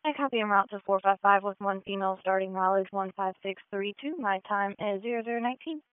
I copy en route to 455 with one female starting mileage 15632. My time is 0019.